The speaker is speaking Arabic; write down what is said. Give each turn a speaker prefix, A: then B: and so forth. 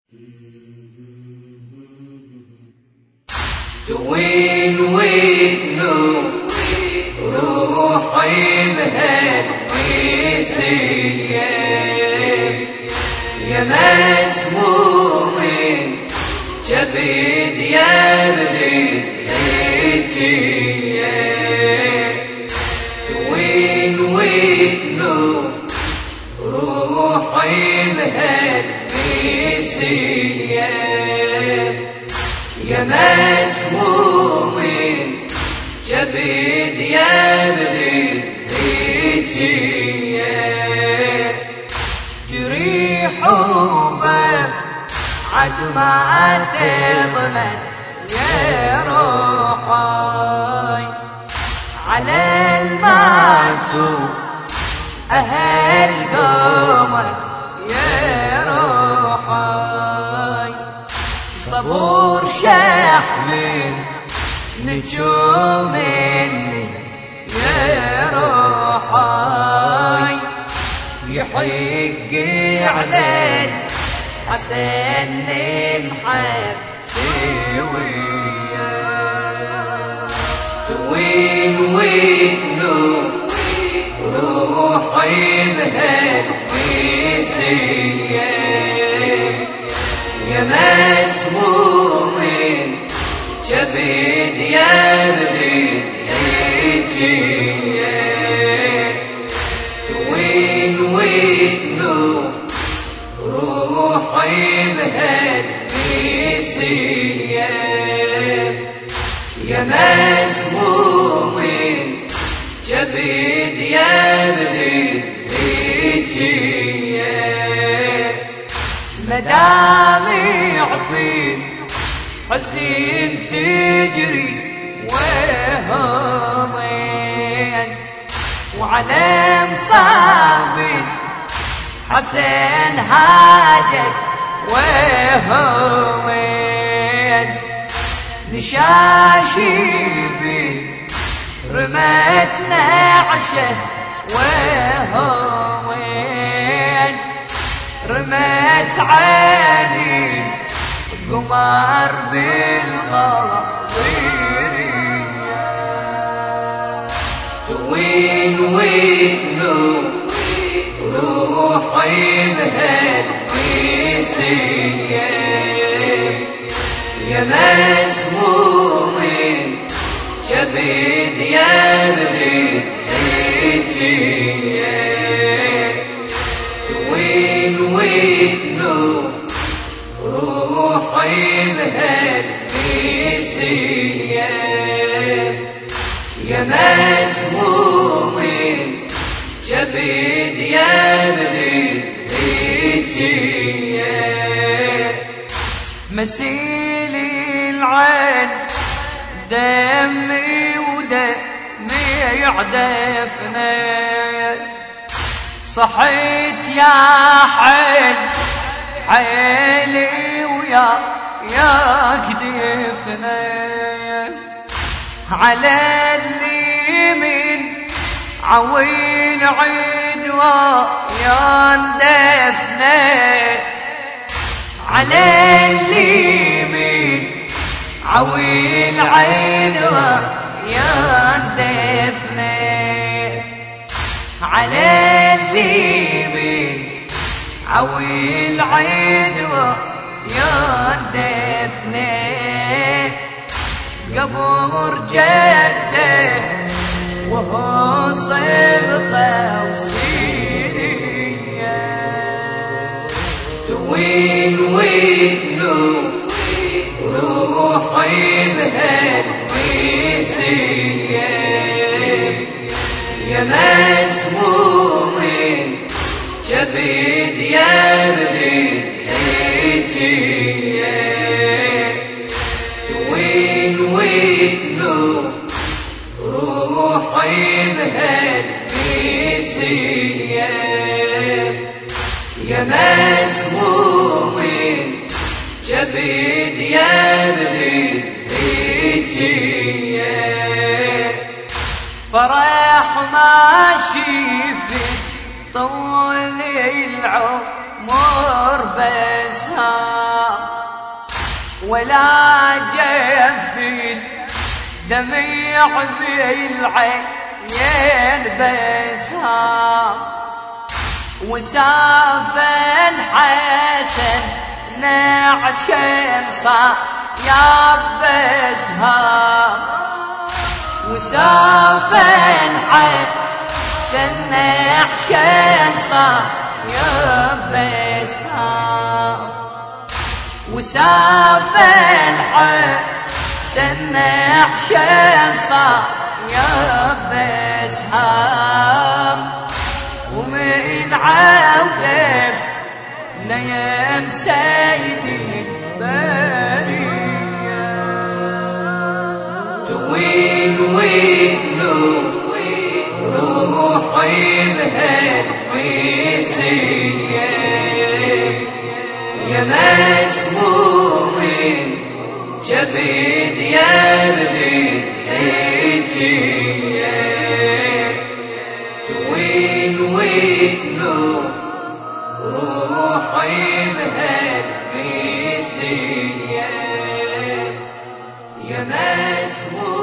A: وين روحي بهالقيسية يا مسمومين جبيد يا بني زيتية وين روحي بهالقيسية يا مسمومين جبيد يا بني زيتية جريح وباب عد ما تضمن يا روحي على المعتوب أهل قومك يا روحي صبور شحمل نجوم مني يا روحي يحق على الحسن نمحب سويا وين روحي بهالقيسية يا مسمومين جبيد يا بني زيتية وين روحي بهالقيسية يا مسمومين جبيد يا بني زيتية مدامع بين حزين تجري وهمين وعلى مصاب حسن هاجت وهمين نشاشيبي رمت نعشه وهمين رمت عيني قمر بالخاطرية وين روحي بهالقيسية يا مسمومين جبيد يا بني زيتية وين روحي بهالقيسية يا مسمومين جبيد يا بني زيتية مسيلي العين دمي ودمي يعدفنا صحيت يا حيل حيلي ويا كدفنا على اليمين عويل عدوى يا ندفنا على اليمين عويل عدوى يا ندفنا على اليمين عويل عدوى يا ندفنا قبر جده وهو صبطه وسيريه وين روحي بهالقيسية يا مسمومين جبيد يا بني زيتية وين روحي بهالقيسية يا مسمومين جبيد يا بني زيتية فرح ماشي في طول العمر بس ولا جفين دميع بالعين بسها وساف الحسن نعشم صايب بسها وساف الحسن نعشم صايب بسها وساف الحسن نعشم صايب بسها ومن عودف نيم سيدي برية وين روحي بهالويسية يا مسمومين جبين يا ابني حجية وين روحي بهالويسية يا مسمومين